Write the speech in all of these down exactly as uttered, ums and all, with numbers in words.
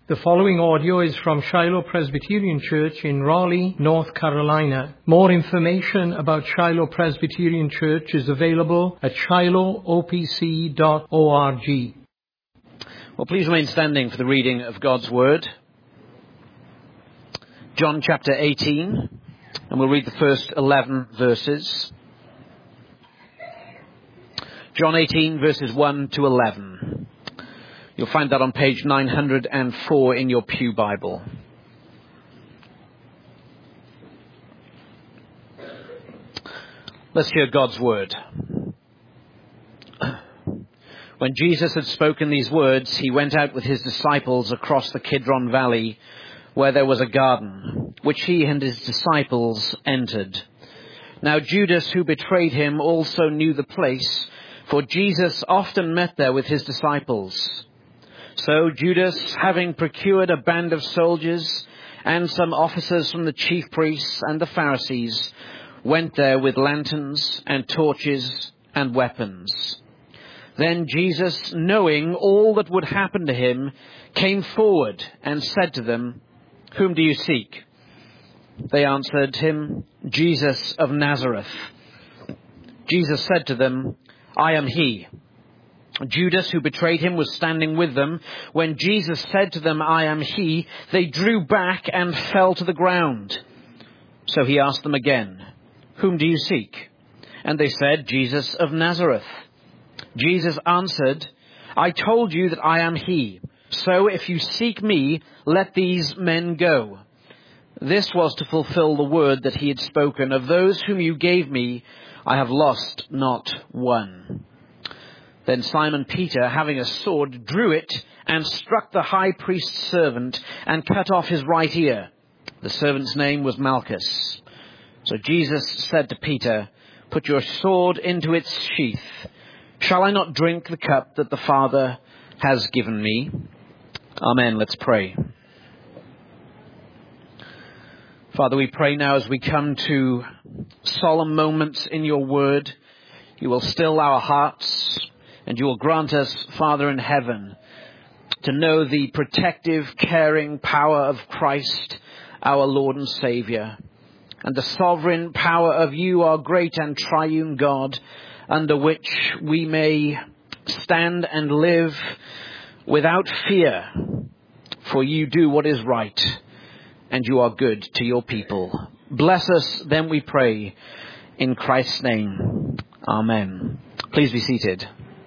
The following audio is from Shiloh Presbyterian Church in Raleigh, North Carolina. More information about Shiloh Presbyterian Church is available at shiloh o p c dot org. Well, please remain standing for the reading of God's Word. John chapter eighteen, and we'll read the first eleven verses. John eighteen, verses one to eleven. You'll find that on page nine hundred four in your Pew Bible. Let's hear God's Word. When Jesus had spoken these words, he went out with his disciples across the Kidron Valley, where there was a garden, which he and his disciples entered. Now Judas, who betrayed him, also knew the place, for Jesus often met there with his disciples. So Judas, having procured a band of soldiers and some officers from the chief priests and the Pharisees, went there with lanterns and torches and weapons. Then Jesus, knowing all that would happen to him, came forward and said to them, "Whom do you seek?" They answered him, "Jesus of Nazareth." Jesus said to them, "I am he." Judas, who betrayed him, was standing with them. When Jesus said to them, "I am he," they drew back and fell to the ground. So he asked them again, "Whom do you seek?" And they said, "Jesus of Nazareth." Jesus answered, "I told you that I am he. So if you seek me, let these men go." This was to fulfill the word that he had spoken, "Of those whom you gave me, I have lost not one." Then Simon Peter, having a sword, drew it and struck the high priest's servant and cut off his right ear. The servant's name was Malchus. So Jesus said to Peter, "Put your sword into its sheath. Shall I not drink the cup that the Father has given me?" Amen. Let's pray. Father, we pray now as we come to solemn moments in your word, you will still our hearts, and you will grant us, Father in heaven, to know the protective, caring power of Christ, our Lord and Saviour, and the sovereign power of you, our great and triune God, under which we may stand and live without fear, for you do what is right, and you are good to your people. Bless us, then we pray, in Christ's name. Amen. Please be seated.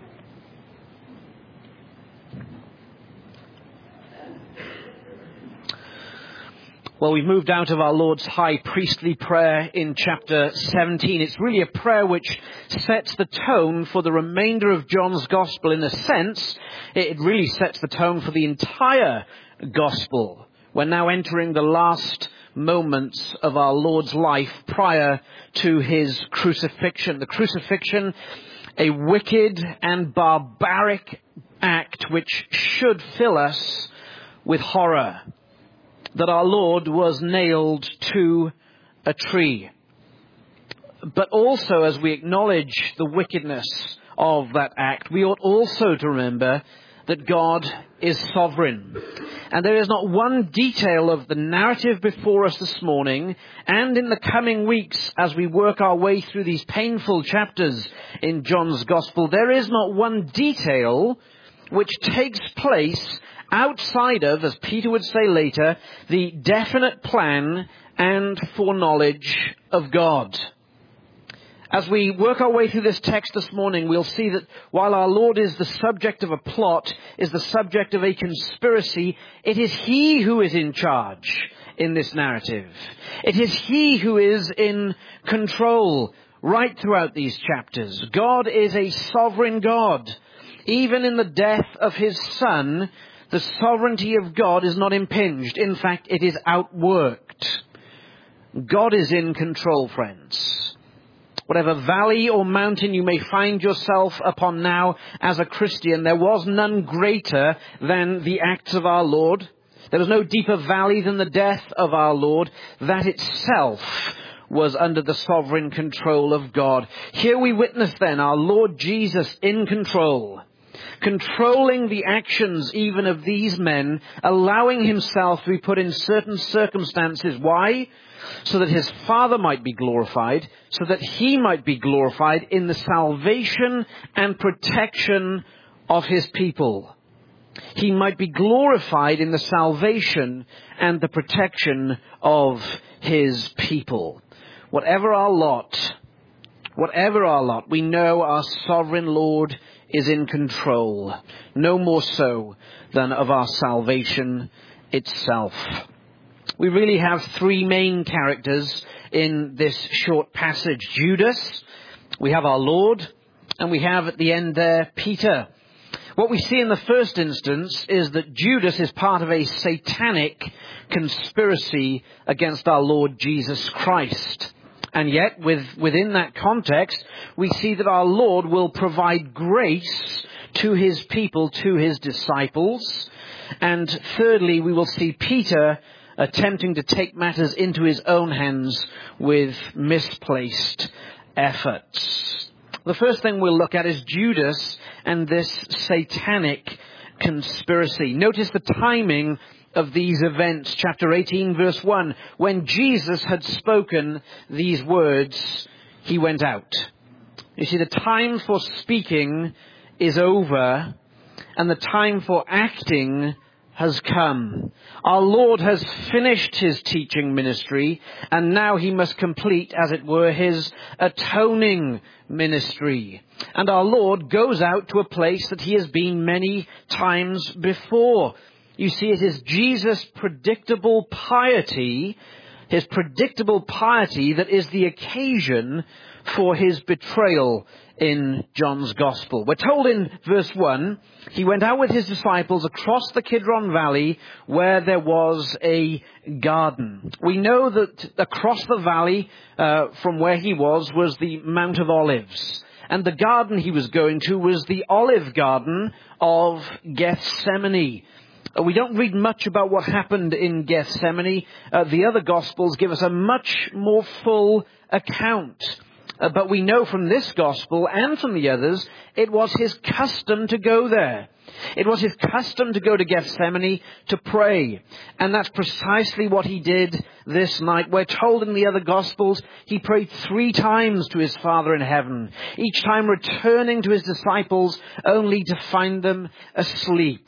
Well, we've moved out of our Lord's high priestly prayer in chapter seventeen. It's really a prayer which sets the tone for the remainder of John's gospel. In a sense, it really sets the tone for the entire gospel. We're now entering the last moments of our Lord's life prior to his crucifixion. The crucifixion, a wicked and barbaric act which should fill us with horror. That our Lord was nailed to a tree. But also, as we acknowledge the wickedness of that act, we ought also to remember that God is sovereign. And there is not one detail of the narrative before us this morning and in the coming weeks as we work our way through these painful chapters in John's Gospel, there is not one detail which takes place outside of, as Peter would say later, the definite plan and foreknowledge of God. As we work our way through this text this morning, we'll see that while our Lord is the subject of a plot, is the subject of a conspiracy, it is he who is in charge in this narrative. It is he who is in control right throughout these chapters. God is a sovereign God. Even in the death of his Son, the sovereignty of God is not impinged. In fact, it is outworked. God is in control, friends. Whatever valley or mountain you may find yourself upon now as a Christian, there was none greater than the acts of our Lord. There was no deeper valley than the death of our Lord. That itself was under the sovereign control of God. Here we witness then our Lord Jesus in control. controlling the actions even of these men, allowing himself to be put in certain circumstances. Why? So that his Father might be glorified, so that he might be glorified in the salvation and protection of his people. He might be glorified in the salvation and the protection of his people. Whatever our lot, whatever our lot, we know our sovereign Lord is in control, no more so than of our salvation itself. We really have three main characters in this short passage. Judas, we have our Lord, and we have at the end there Peter. What we see in the first instance is that Judas is part of a satanic conspiracy against our Lord Jesus Christ. And yet, with, within that context, we see that our Lord will provide grace to his people, to his disciples. And thirdly, we will see Peter attempting to take matters into his own hands with misplaced efforts. The first thing we'll look at is Judas and this satanic conspiracy. Notice the timing of these events. Chapter eighteen, verse one. When Jesus had spoken these words, he went out. You see, the time for speaking is over, and the time for acting has come. Our Lord has finished his teaching ministry, and now he must complete, as it were, his atoning ministry. And our Lord goes out to a place that he has been many times before. You see, it is Jesus' predictable piety, his predictable piety that is the occasion for his betrayal in John's Gospel. We're told in verse one, he went out with his disciples across the Kidron Valley where there was a garden. We know that across the valley uh, from where he was was the Mount of Olives. And the garden he was going to was the olive garden of Gethsemane. Uh, we don't read much about what happened in Gethsemane. Uh, the other Gospels give us a much more full account. Uh, but we know from this Gospel and from the others, it was his custom to go there. It was his custom to go to Gethsemane to pray. And that's precisely what he did this night. We're told in the other Gospels, he prayed three times to his Father in heaven, each time returning to his disciples only to find them asleep.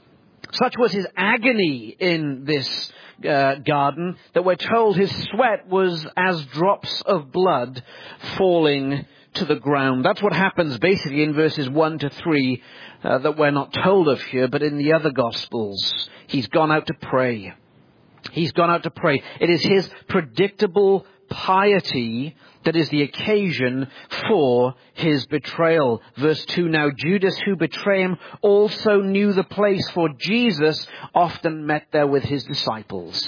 Such was his agony in this uh, garden that we're told his sweat was as drops of blood falling to the ground. That's what happens basically in verses one to three uh, that we're not told of here, but in the other Gospels. He's gone out to pray. He's gone out to pray. It is his predictable piety that is the occasion for his betrayal. Verse two, now Judas who betrayed him also knew the place, for Jesus often met there with his disciples.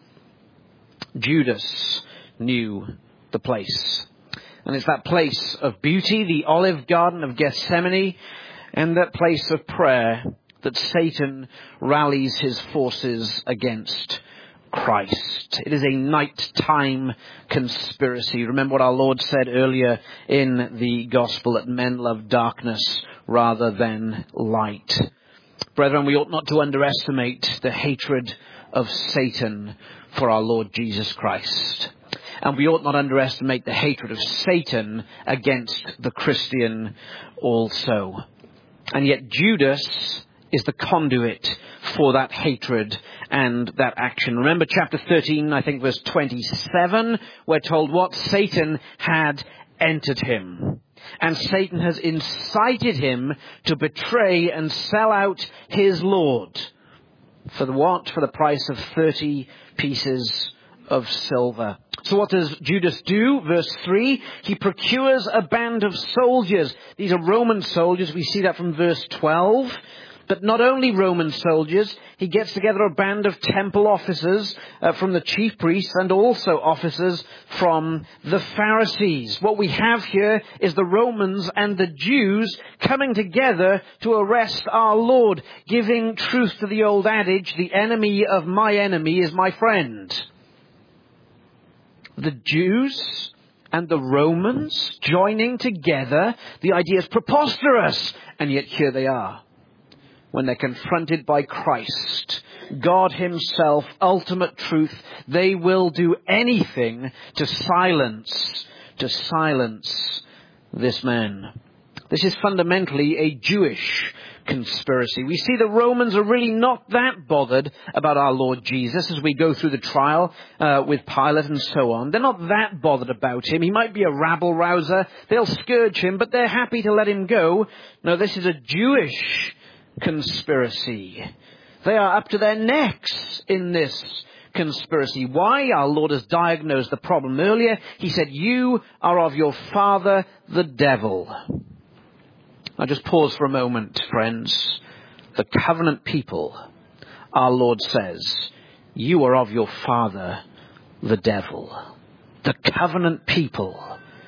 Judas knew the place. And it's that place of beauty, the olive garden of Gethsemane, and that place of prayer that Satan rallies his forces against Christ. It is a nighttime conspiracy. Remember what our Lord said earlier in the gospel, that men love darkness rather than light. Brethren, we ought not to underestimate the hatred of Satan for our Lord Jesus Christ. And we ought not underestimate the hatred of Satan against the Christian also. And yet Judas is the conduit for that hatred and that action. Remember chapter thirteen, I think verse twenty-seven, we're told what? Satan had entered him. And Satan has incited him to betray and sell out his Lord. For the what? For the price of thirty pieces of silver. So what does Judas do? Verse three, he procures a band of soldiers. These are Roman soldiers. We see that from verse twelve. But not only Roman soldiers, he gets together a band of temple officers uh, from the chief priests and also officers from the Pharisees. What we have here is the Romans and the Jews coming together to arrest our Lord, giving truth to the old adage, the enemy of my enemy is my friend. The Jews and the Romans joining together, the idea is preposterous, and yet here they are. when they're confronted by Christ, God himself, ultimate truth, they will do anything to silence, to silence this man. This is fundamentally a Jewish conspiracy. We see the Romans are really not that bothered about our Lord Jesus as we go through the trial uh, with Pilate and so on. They're not that bothered about him. He might be a rabble-rouser. They'll scourge him, but they're happy to let him go. No, this is a Jewish conspiracy. They are up to their necks in this conspiracy. Why? Our Lord has diagnosed the problem earlier. He said, you are of your father, the devil. Now just pause for a moment, friends. The covenant people, our Lord says, you are of your father, the devil. The covenant people.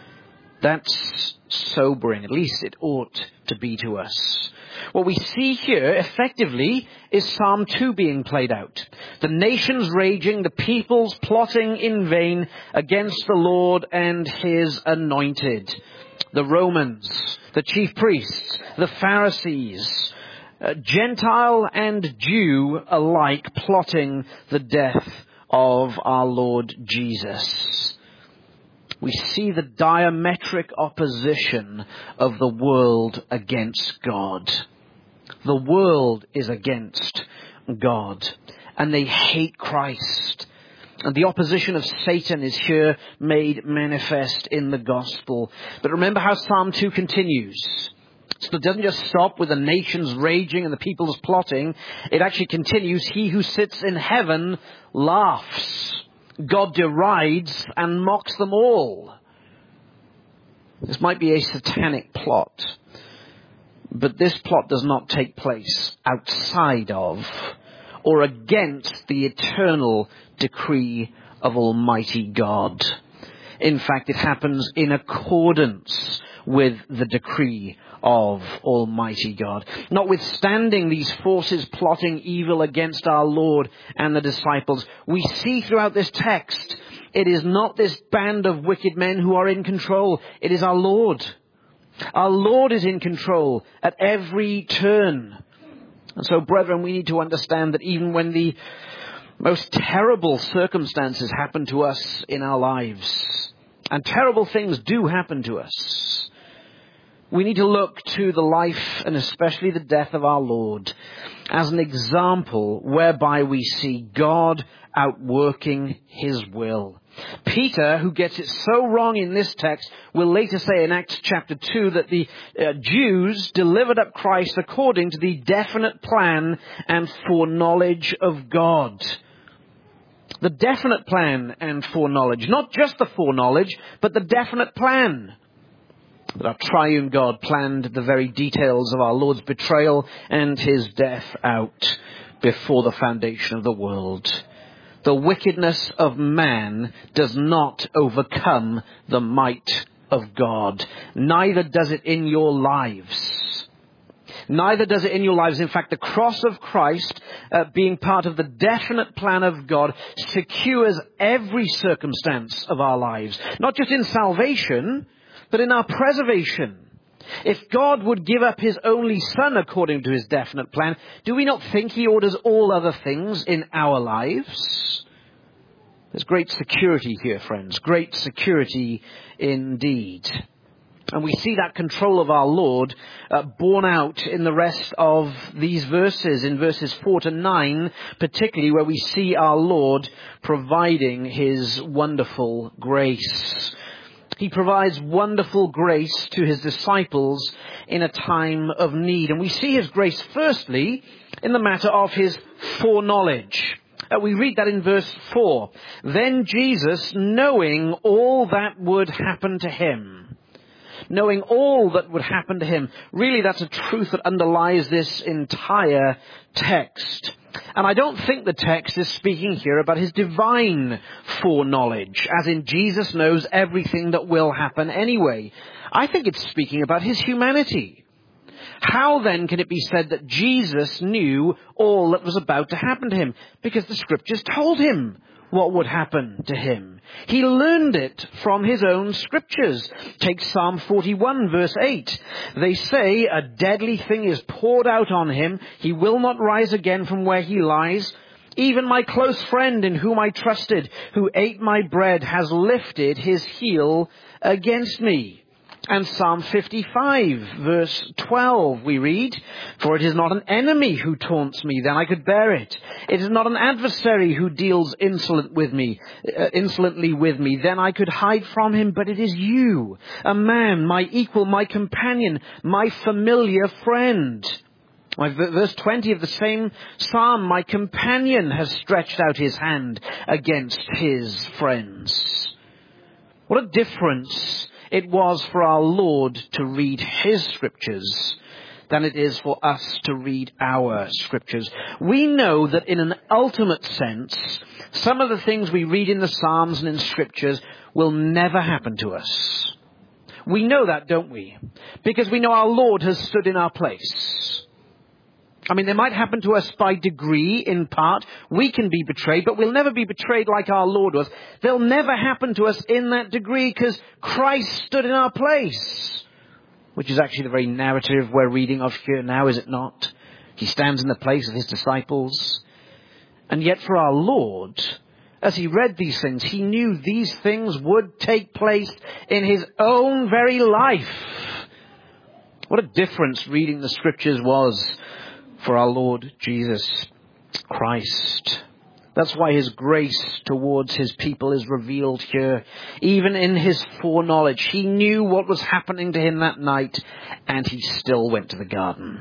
That's sobering. At least it ought to be to us. What we see here, effectively, is Psalm two being played out. The nations raging, the peoples plotting in vain against the Lord and his anointed. The Romans, the chief priests, the Pharisees, uh, Gentile and Jew alike plotting the death of our Lord Jesus. We see the diametric opposition of the world against God. The world is against God, and they hate Christ. And the opposition of Satan is here made manifest in the gospel. But remember how Psalm two continues. So it doesn't just stop with the nations raging and the peoples plotting. It actually continues, he who sits in heaven laughs. God derides and mocks them all. This might be a satanic plot. But this plot does not take place outside of or against the eternal decree of Almighty God. In fact, it happens in accordance with the decree of Almighty God. Notwithstanding these forces plotting evil against our Lord and the disciples, we see throughout this text, it is not this band of wicked men who are in control. It is our Lord. Our Lord is in control at every turn. And so, brethren, we need to understand that even when the most terrible circumstances happen to us in our lives, and terrible things do happen to us, we need to look to the life and especially the death of our Lord as an example whereby we see God outworking his will. Peter, who gets it so wrong in this text, will later say in Acts chapter two that the uh, Jews delivered up Christ according to the definite plan and foreknowledge of God. The definite plan and foreknowledge. Not just the foreknowledge, but the definite plan. That our triune God planned the very details of our Lord's betrayal and his death out before the foundation of the world. The wickedness of man does not overcome the might of God. Neither does it in your lives. Neither does it in your lives. In fact, the cross of Christ, uh, being part of the definite plan of God, secures every circumstance of our lives. Not just in salvation, but in our preservation. If God would give up his only Son according to his definite plan, do we not think he orders all other things in our lives? There's great security here, friends. Great security indeed. And we see that control of our Lord uh, borne out in the rest of these verses, in verses four to nine, particularly where we see our Lord providing his wonderful grace. He provides wonderful grace to his disciples in a time of need. And we see his grace firstly in the matter of his foreknowledge. Uh, we read that in verse four. Then Jesus, knowing all that would happen to him. Knowing all that would happen to him. Really, that's a truth that underlies this entire text. And I don't think the text is speaking here about his divine foreknowledge, as in Jesus knows everything that will happen anyway. I think it's speaking about his humanity. How then can it be said that Jesus knew all that was about to happen to him? Because the scriptures told him what would happen to him. He learned it from his own scriptures. Take Psalm forty-one, verse eight. They say a deadly thing is poured out on him. He will not rise again from where he lies. Even my close friend in whom I trusted, who ate my bread, has lifted his heel against me. And Psalm fifty-five, verse twelve, we read, for it is not an enemy who taunts me, then I could bear it. It is not an adversary who deals insolent with me, uh, insolently with me, then I could hide from him. But it is you, a man, my equal, my companion, my familiar friend. Verse twenty of the same psalm, my companion has stretched out his hand against his friends. What a difference it was for our Lord to read his scriptures than it is for us to read our scriptures. We know that in an ultimate sense, some of the things we read in the Psalms and in scriptures will never happen to us. We know that, don't we? Because we know our Lord has stood in our place. I mean, they might happen to us by degree, in part. We can be betrayed, but we'll never be betrayed like our Lord was. They'll never happen to us in that degree because Christ stood in our place. Which is actually the very narrative we're reading of here now, is it not? He stands in the place of his disciples. And yet for our Lord, as he read these things, he knew these things would take place in his own very life. What a difference reading the scriptures was for our Lord Jesus Christ. That's why his grace towards his people is revealed here. Even in his foreknowledge, he knew what was happening to him that night, and he still went to the garden.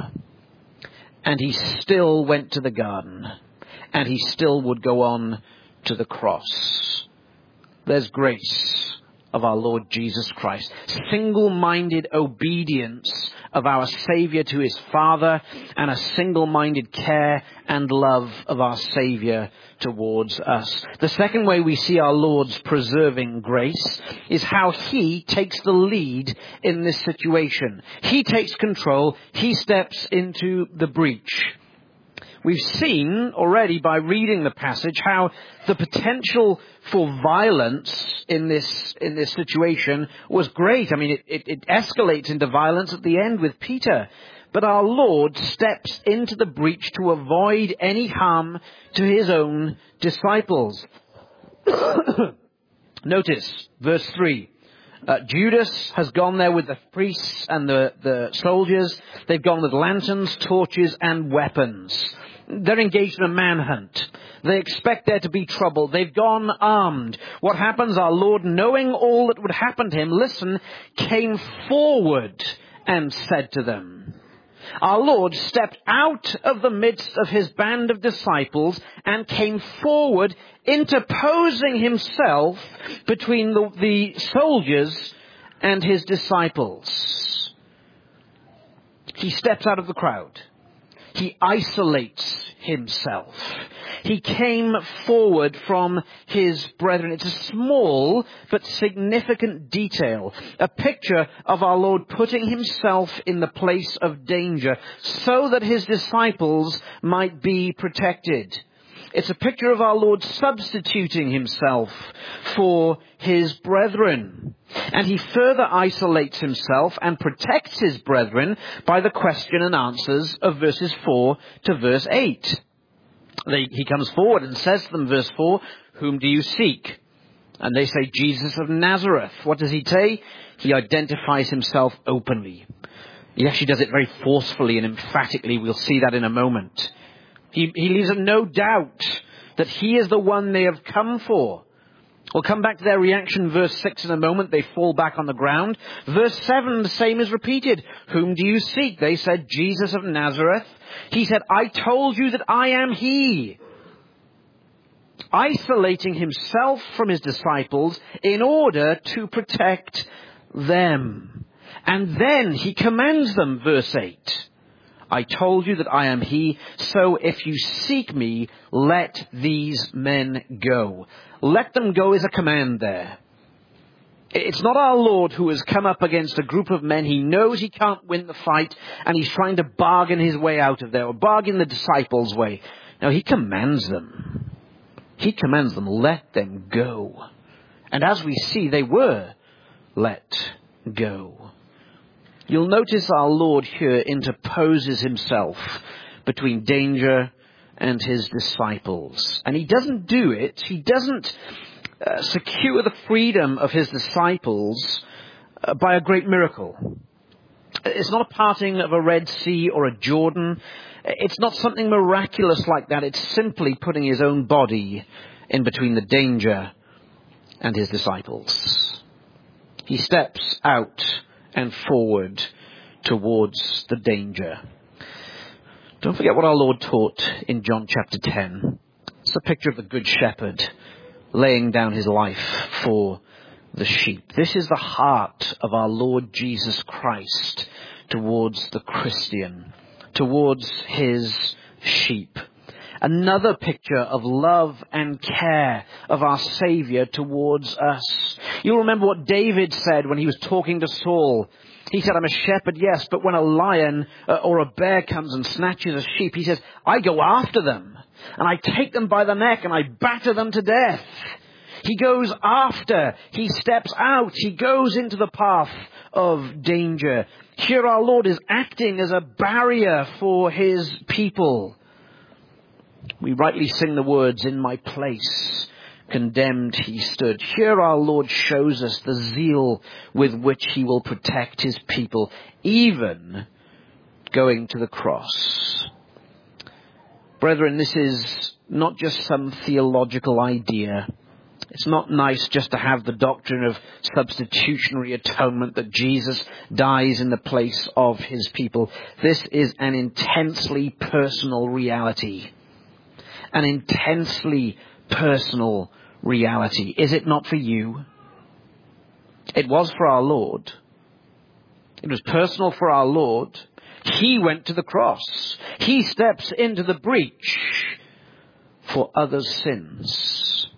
And he still went to the garden. And he still would go on to the cross. There's grace of our Lord Jesus Christ. Single-minded obedience of our Savior to his Father, and a single-minded care and love of our Savior towards us. The second way we see our Lord's preserving grace is how he takes the lead in this situation. He takes control. He steps into the breach. We've seen already by reading the passage how the potential for violence in this in this situation was great. I mean, it, it, it escalates into violence at the end with Peter. But our Lord steps into the breach to avoid any harm to his own disciples. Notice verse three. Uh, Judas has gone there with the priests and the, the soldiers. They've gone with lanterns, torches, and weapons. They're engaged in a manhunt. They expect there to be trouble. They've gone armed. What happens? Our Lord, knowing all that would happen to him, listen, came forward and said to them. Our Lord stepped out of the midst of his band of disciples and came forward, interposing himself between the, the soldiers and his disciples. He steps out of the crowd. He isolates himself. He came forward from his brethren. It's a small but significant detail. A picture of our Lord putting himself in the place of danger so that his disciples might be protected. It's a picture of our Lord substituting himself for his brethren. And he further isolates himself and protects his brethren by the question and answers of verses four to verse eight. They, he comes forward and says to them, verse four, whom do you seek? And they say, Jesus of Nazareth. What does he say? He identifies himself openly. He actually does it very forcefully and emphatically. We'll see that in a moment. He, he leaves them no doubt that he is the one they have come for. We'll come back to their reaction, verse six in a moment. They fall back on the ground. Verse seven, the same is repeated. Whom do you seek? They said, Jesus of Nazareth. He said, I told you that I am he. Isolating himself from his disciples in order to protect them. And then he commands them, verse eight. I told you that I am he, so if you seek me, let these men go. Let them go is a command there. It's not our Lord who has come up against a group of men. He knows he can't win the fight, and he's trying to bargain his way out of there, or bargain the disciples' way. No, he commands them. He commands them, let them go. And as we see, they were let go. You'll notice our Lord here interposes himself between danger and his disciples. And he doesn't do it, he doesn't uh, secure the freedom of his disciples uh, by a great miracle. It's not a parting of a Red Sea or a Jordan. It's not something miraculous like that. It's simply putting his own body in between the danger and his disciples. He steps out and forward towards the danger. Don't forget what our Lord taught in John chapter ten. It's a picture of the Good Shepherd laying down his life for the sheep. This is the heart of our Lord Jesus Christ towards the Christian, towards his sheep. Another picture of love and care of our Savior towards us. You'll remember what David said when he was talking to Saul. He said, I'm a shepherd, yes, but when a lion uh, or a bear comes and snatches a sheep, he says, I go after them and I take them by the neck and I batter them to death. He goes after, he steps out, he goes into the path of danger. Here our Lord is acting as a barrier for his people. We rightly sing the words, in my place, condemned he stood. Here our Lord shows us the zeal with which he will protect his people, even going to the cross. Brethren, this is not just some theological idea. It's not nice just to have the doctrine of substitutionary atonement, that Jesus dies in the place of his people. This is an intensely personal reality. An intensely personal reality. Is it not for you? It was for our Lord. It was personal for our Lord. He went to the cross. He steps into the breach for others' sins.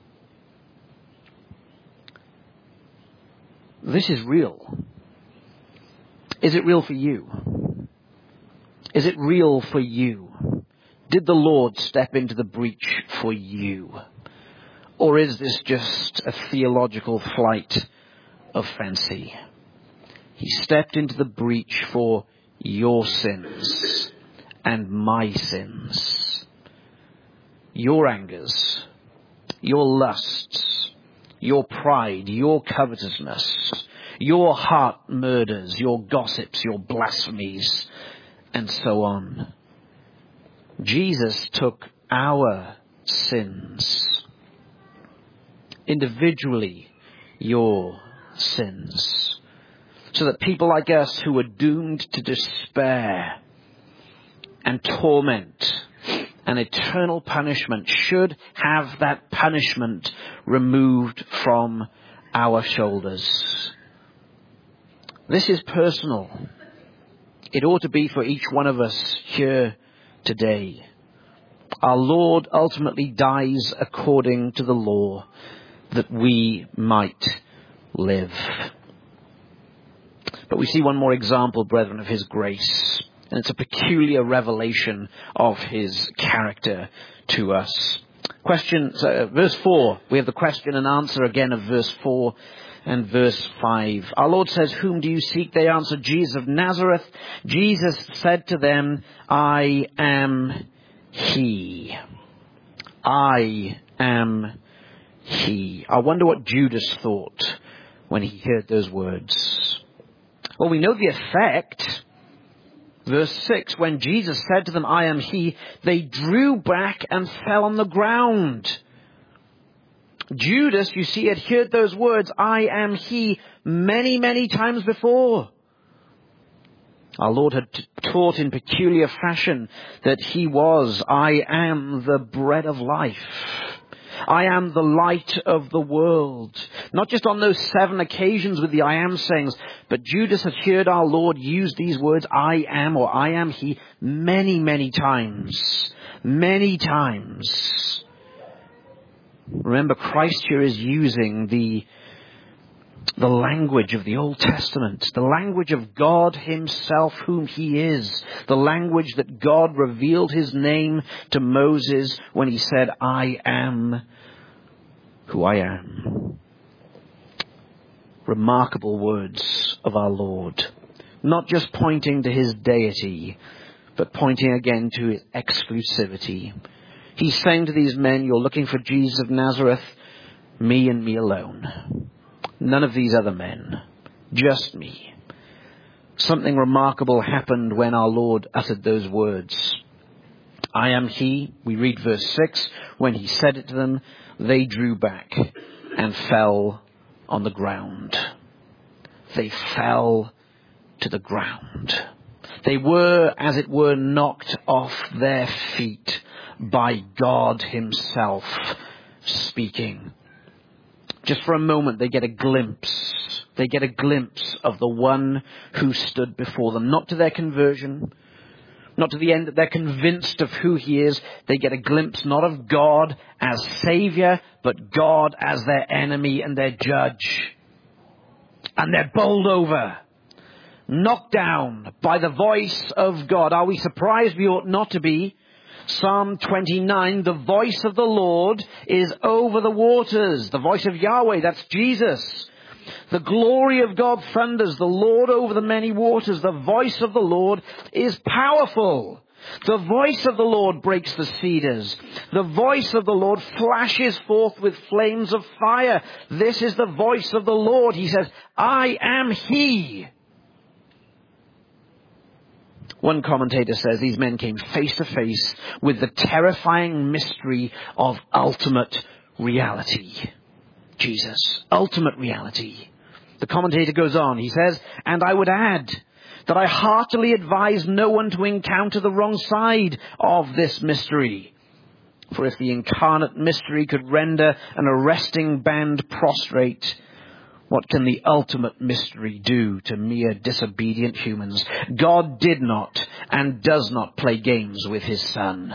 This is real. Is it real for you? Is it real for you? Did the Lord step into the breach for you? Or is this just a theological flight of fancy? He stepped into the breach for your sins and my sins. Your angers, your lusts, your pride, your covetousness, your heart murders, your gossips, your blasphemies, and so on. Jesus took our sins, individually your sins, so that people like us who were doomed to despair and torment and eternal punishment should have that punishment removed from our shoulders. This is personal. It ought to be for each one of us here today. Our Lord ultimately dies according to the law that we might live. But we see one more example, brethren, of his grace. And it's a peculiar revelation of his character to us. Question, uh, verse four. We have the question and answer again of verse four and verse five. Our Lord says, whom do you seek? They answered, Jesus of Nazareth. Jesus said to them, I am he. I am he. I wonder what Judas thought when he heard those words. Well, we know the effect. Verse six, when Jesus said to them, I am he, they drew back and fell on the ground. Judas, you see, had heard those words, I am he, many, many times before. Our Lord had t- taught in peculiar fashion that he was, I am the bread of life. I am the light of the world. Not just on those seven occasions with the I am sayings, but Judas had heard our Lord use these words, I am or I am he, many, many times. Many times. Remember, Christ here is using the The language of the Old Testament, the language of God himself, whom he is, the language that God revealed his name to Moses when he said, I am who I am. Remarkable words of our Lord, not just pointing to his deity, but pointing again to his exclusivity. He's saying to these men, you're looking for Jesus of Nazareth, me and me alone. None of these other men, just me. Something remarkable happened when our Lord uttered those words. I am he, we read verse six, when he said it to them, they drew back and fell on the ground. They fell to the ground. They were, as it were, knocked off their feet by God himself speaking. Just for a moment, they get a glimpse. They get a glimpse of the one who stood before them. Not to their conversion, not to the end that they're convinced of who he is. They get a glimpse not of God as Savior, but God as their enemy and their judge. And they're bowled over, knocked down by the voice of God. Are we surprised? We ought not to be. Psalm twenty-nine, the voice of the Lord is over the waters. The voice of Yahweh, that's Jesus. The glory of God thunders, the Lord over the many waters. The voice of the Lord is powerful. The voice of the Lord breaks the cedars. The voice of the Lord flashes forth with flames of fire. This is the voice of the Lord. He says, I am he. One commentator says these men came face to face with the terrifying mystery of ultimate reality. Jesus, ultimate reality. The commentator goes on, he says, and I would add that I heartily advise no one to encounter the wrong side of this mystery. For if the incarnate mystery could render an arresting band prostrate, what can the ultimate mystery do to mere disobedient humans? God did not and does not play games with his Son.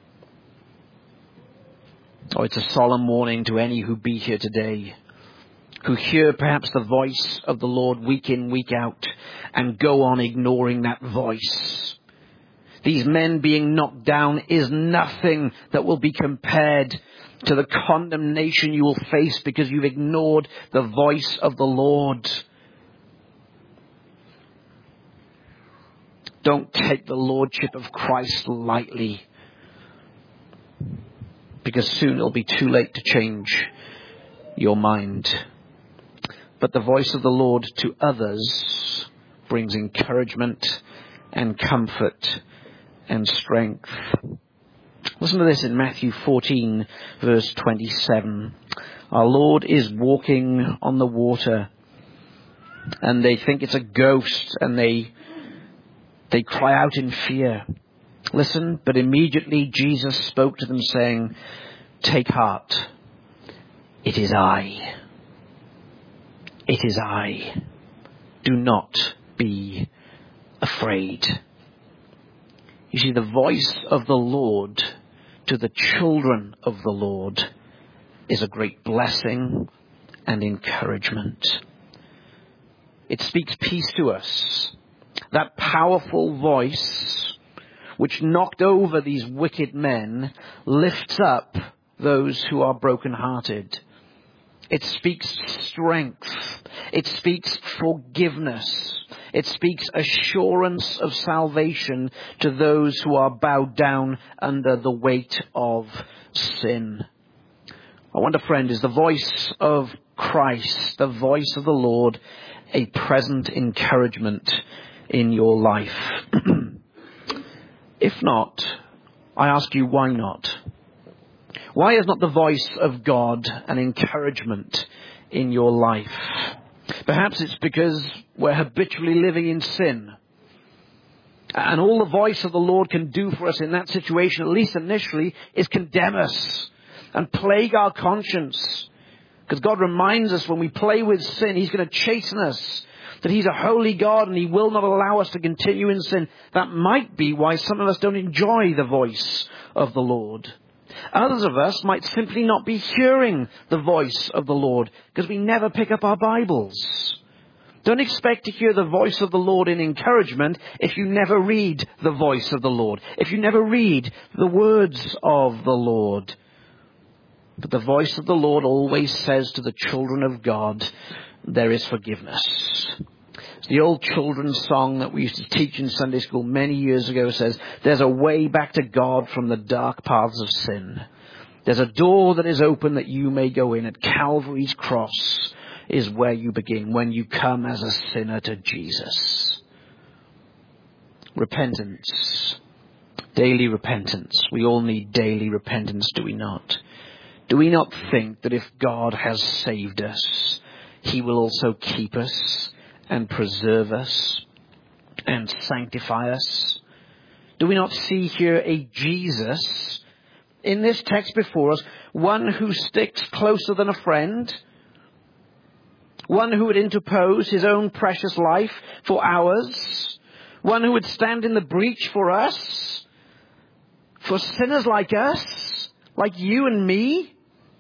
Oh, it's a solemn warning to any who be here today, who hear perhaps the voice of the Lord week in, week out, and go on ignoring that voice. These men being knocked down is nothing that will be compared to the condemnation you will face because you've ignored the voice of the Lord. Don't take the lordship of Christ lightly, because soon it'll be too late to change your mind. But the voice of the Lord to others brings encouragement and comfort and strength. Listen to this in Matthew fourteen, verse twenty-seven. Our Lord is walking on the water, and they think it's a ghost, and they they cry out in fear. Listen, but immediately Jesus spoke to them, saying, take heart, it is I. It is I. Do not be afraid. You see, the voice of the Lord to the children of the Lord is a great blessing and encouragement. It speaks peace to us. That powerful voice which knocked over these wicked men lifts up those who are brokenhearted. It speaks strength. It speaks forgiveness. It speaks assurance of salvation to those who are bowed down under the weight of sin. I wonder, friend, is the voice of Christ, the voice of the Lord, a present encouragement in your life? If not, I ask you, why not? Why is not the voice of God an encouragement in your life? Perhaps it's because we're habitually living in sin. And all the voice of the Lord can do for us in that situation, at least initially, is condemn us and plague our conscience. Because God reminds us when we play with sin, he's going to chasten us. That he's a holy God and he will not allow us to continue in sin. That might be why some of us don't enjoy the voice of the Lord. Others of us might simply not be hearing the voice of the Lord because we never pick up our Bibles. Don't expect to hear the voice of the Lord in encouragement if you never read the voice of the Lord, if you never read the words of the Lord. But the voice of the Lord always says to the children of God, there is forgiveness. The old children's song that we used to teach in Sunday school many years ago says, there's a way back to God from the dark paths of sin. There's a door that is open that you may go in. At Calvary's cross is where you begin when you come as a sinner to Jesus. Repentance. Daily repentance. We all need daily repentance, do we not? Do we not think that if God has saved us, he will also keep us and preserve us and sanctify us? Do we not see here a Jesus in this text before us, one who sticks closer than a friend, one who would interpose his own precious life for ours, one who would stand in the breach for us, for sinners like us, like you and me?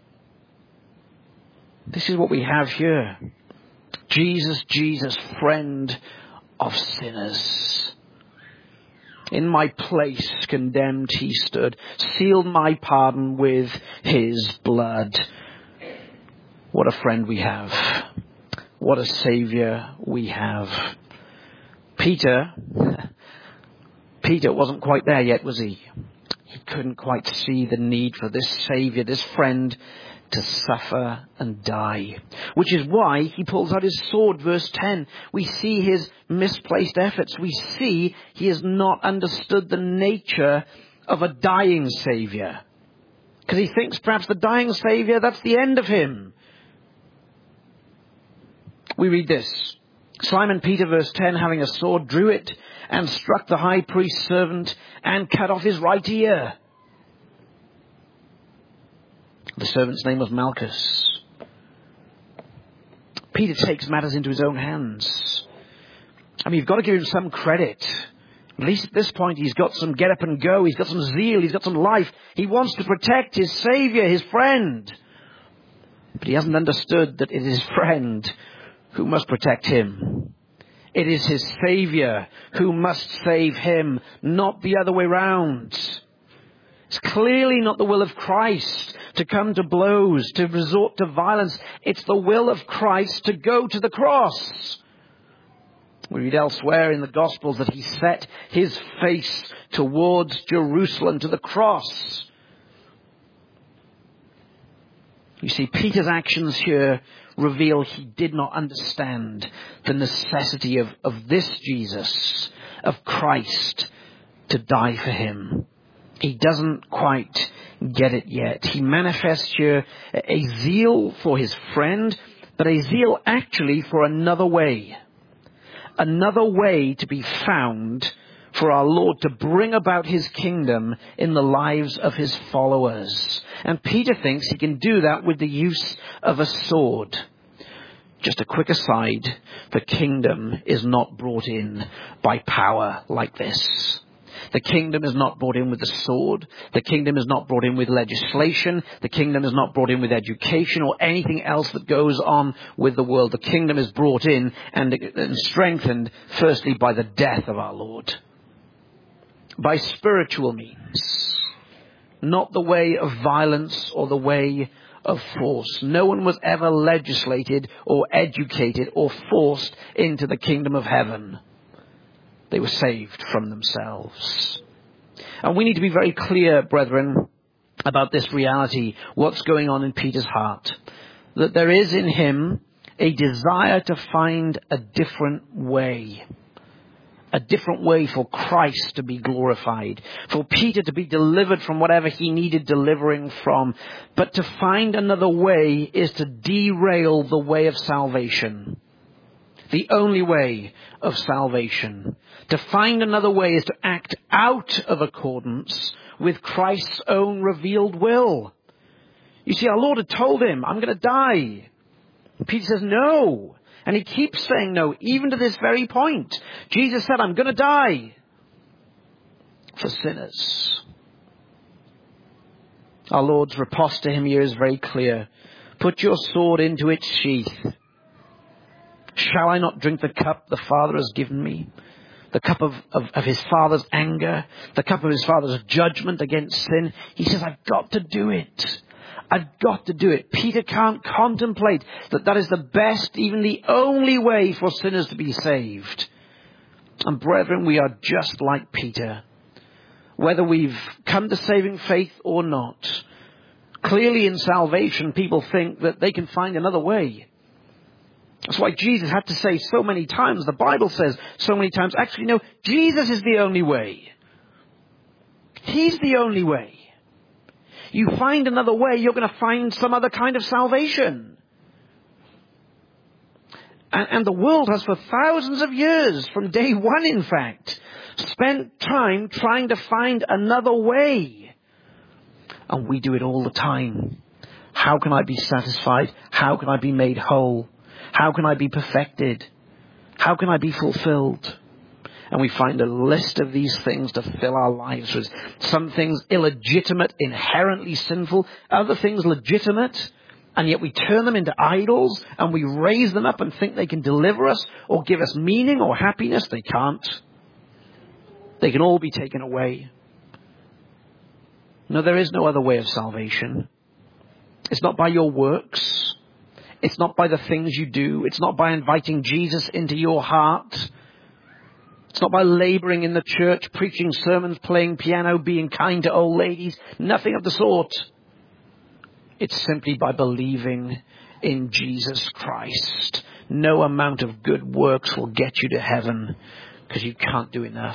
This is what we have here. Jesus, Jesus, friend of sinners. In my place condemned he stood, sealed my pardon with his blood. What a friend we have. What a Saviour we have. Peter, Peter wasn't quite there yet, was he? He couldn't quite see the need for this Saviour, this friend, to suffer and die. Which is why he pulls out his sword, verse ten. We see his misplaced efforts. We see he has not understood the nature of a dying Saviour. Because he thinks perhaps the dying Saviour, that's the end of him. We read this. Simon Peter, verse ten, having a sword, drew it and struck the high priest's servant and cut off his right ear. The servant's name was Malchus. Peter takes matters into his own hands. I mean, you've got to give him some credit. At least at this point, he's got some get up and go. He's got some zeal. He's got some life. He wants to protect his Saviour, his friend. But he hasn't understood that it is his friend who must protect him. It is his Saviour who must save him, not the other way round. It's clearly not the will of Christ to come to blows, to resort to violence. It's the will of Christ to go to the cross. We read elsewhere in the Gospels that he set his face towards Jerusalem, to the cross. You see, Peter's actions here reveal he did not understand the necessity of, of this Jesus, of Christ, to die for him. He doesn't quite get it yet. He manifests here a zeal for his friend, but a zeal actually for another way. Another way to be found for our Lord to bring about his kingdom in the lives of his followers. And Peter thinks he can do that with the use of a sword. Just a quick aside, the kingdom is not brought in by power like this. The kingdom is not brought in with the sword. The kingdom is not brought in with legislation. The kingdom is not brought in with education or anything else that goes on with the world. The kingdom is brought in and, and strengthened firstly by the death of our Lord. By spiritual means. Not the way of violence or the way of force. No one was ever legislated or educated or forced into the kingdom of heaven. They were saved from themselves. And we need to be very clear, brethren, about this reality, what's going on in Peter's heart. That there is in him a desire to find a different way. A different way for Christ to be glorified. For Peter to be delivered from whatever he needed delivering from. But to find another way is to derail the way of salvation. The only way of salvation. To find another way is to act out of accordance with Christ's own revealed will. You see, our Lord had told him, I'm going to die. And Peter says, no. And he keeps saying no, even to this very point. Jesus said, I'm going to die for sinners. Our Lord's riposte to him here is very clear. Put your sword into its sheath. Shall I not drink the cup the Father has given me? The cup of, of, of his Father's anger, the cup of his Father's judgment against sin. He says, I've got to do it. I've got to do it. Peter can't contemplate that that is the best, even the only way for sinners to be saved. And brethren, we are just like Peter. Whether we've come to saving faith or not, clearly in salvation, people think that they can find another way. That's why Jesus had to say so many times, the Bible says so many times, actually, no, Jesus is the only way. He's the only way. You find another way, you're going to find some other kind of salvation. And, and the world has for thousands of years, from day one in fact, spent time trying to find another way. And we do it all the time. How can I be satisfied? How can I be made whole? How can I be perfected? How can I be fulfilled? And we find a list of these things to fill our lives with. Some things illegitimate, inherently sinful. Other things legitimate. And yet we turn them into idols and we raise them up and think they can deliver us or give us meaning or happiness. They can't. They can all be taken away. No, there is no other way of salvation. It's not by your works. It's not by the things you do. It's not by inviting Jesus into your heart. It's not by laboring in the church, preaching sermons, playing piano, being kind to old ladies. Nothing of the sort. It's simply by believing in Jesus Christ. No amount of good works will get you to heaven because you can't do enough.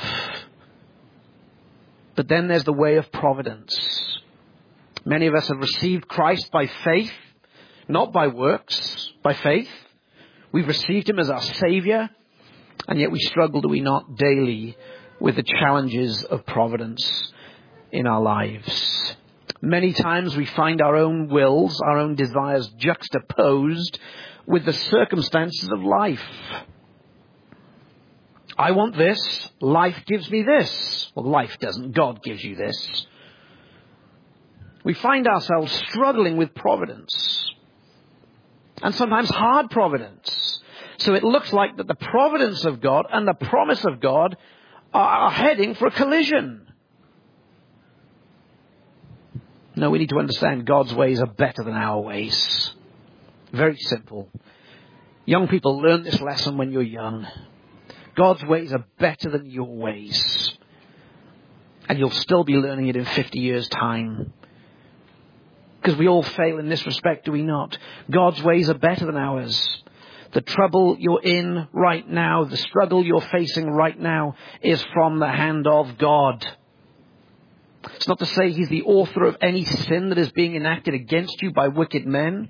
But then there's the way of providence. Many of us have received Christ by faith. Not by works, by faith. We've received him as our Savior, and yet we struggle, do we not, daily with the challenges of providence in our lives. Many times we find our own wills, our own desires juxtaposed with the circumstances of life. I want this, life gives me this. Well, life doesn't, God gives you this. We find ourselves struggling with providence. And sometimes hard providence. So it looks like that the providence of God and the promise of God are heading for a collision. No, we need to understand God's ways are better than our ways. Very simple. Young people, learn this lesson when you're young. God's ways are better than your ways. And you'll still be learning it in fifty years' time. Because we all fail in this respect, do we not? God's ways are better than ours. The trouble you're in right now, the struggle you're facing right now, is from the hand of God. It's not to say he's the author of any sin that is being enacted against you by wicked men.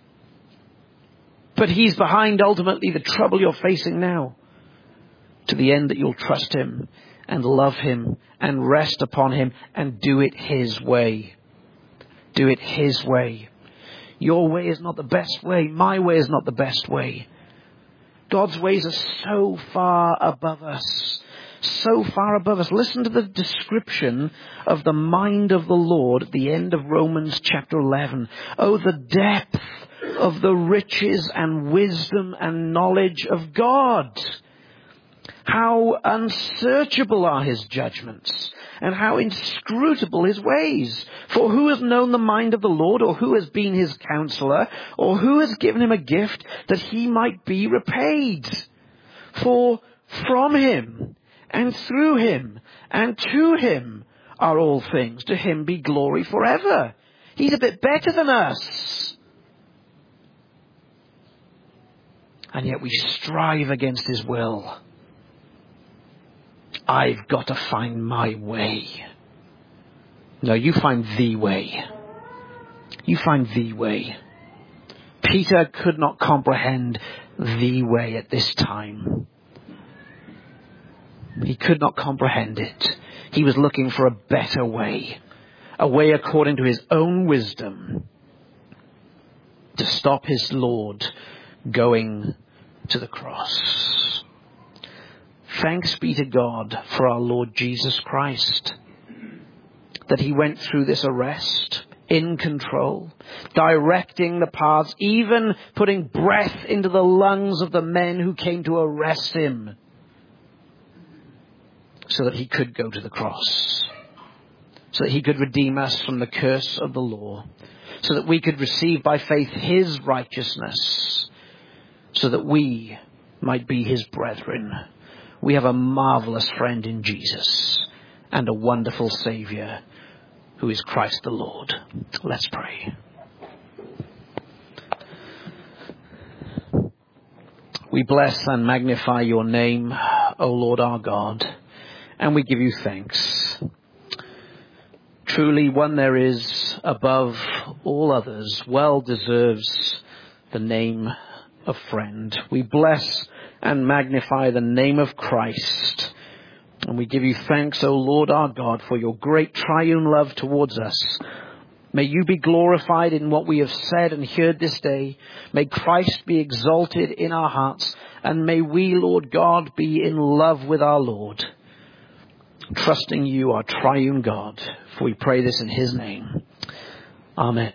But he's behind ultimately the trouble you're facing now. To the end that you'll trust him and love him and rest upon him and do it his way. Do it his way. Your way is not the best way. My way is not the best way. God's ways are so far above us. So far above us. Listen to the description of the mind of the Lord at the end of Romans chapter eleven. Oh, the depth of the riches and wisdom and knowledge of God. How unsearchable are his judgments, and how inscrutable his ways. For who has known the mind of the Lord, or who has been his counselor, or who has given him a gift that he might be repaid? For from him, and through him, and to him are all things. To him be glory forever. He's a bit better than us. And yet we strive against his will. I've got to find my way. No, you find the way. You find the way. Peter could not comprehend the way at this time. He could not comprehend it. He was looking for a better way. A way according to his own wisdom. To stop his Lord going to the cross. Thanks be to God for our Lord Jesus Christ, that he went through this arrest. in control, directing the paths, even putting breath into the lungs of the men who came to arrest him so that he could go to the cross, so that he could redeem us from the curse of the law, so that we could receive by faith his righteousness, so that we might be his brethren. We have a marvelous friend in Jesus and a wonderful Savior who is Christ the Lord. Let's pray. We bless and magnify your name, O Lord our God, and we give you thanks. Truly, one there is above all others well deserves the name of friend. We bless and magnify the name of Christ. And we give you thanks, O Lord our God, for your great triune love towards us. May you be glorified in what we have said and heard this day. May Christ be exalted in our hearts. And may we, Lord God, be in love with our Lord, trusting you, our triune God. For we pray this in his name. Amen.